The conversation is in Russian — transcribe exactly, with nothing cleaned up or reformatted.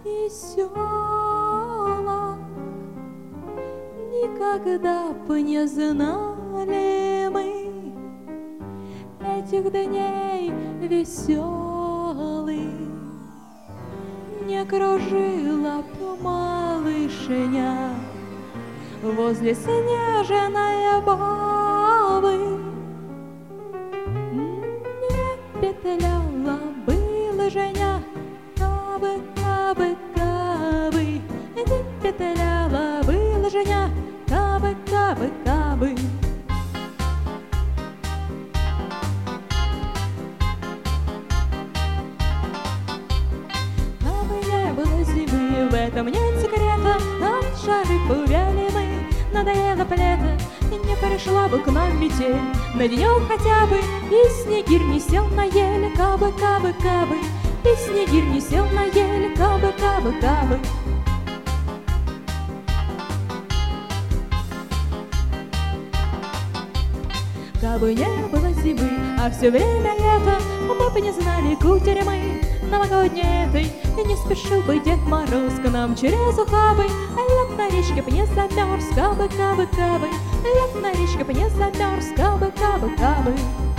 и села. Никогда бы не знали мы этих дней веселых. Не кружила б малышня возле снежной бабы, не петляла бы лыжня, кабы, кабы, кабы, не петляла бы лыжня, кабы, кабы, кабы. Кабы не было зимы, в этом нет секрета, от жары повяли мы, надоело лето, не пришла бы к нам метель на денек хотя бы, и снегирь не сел на еле, кабы, кабы, кабы, и снегирь не сел на еле, кабы, кабы, кабы. Кабы не было зимы, а все время лето, мы бы не знали кутерьмы новогодней этой, и не спешил бы Дед Мороз к нам через ухабы, а лед на речке б не замерз, кабы, кабы, кабы, лед на речке б не замерз, кабы, кабы, кабы.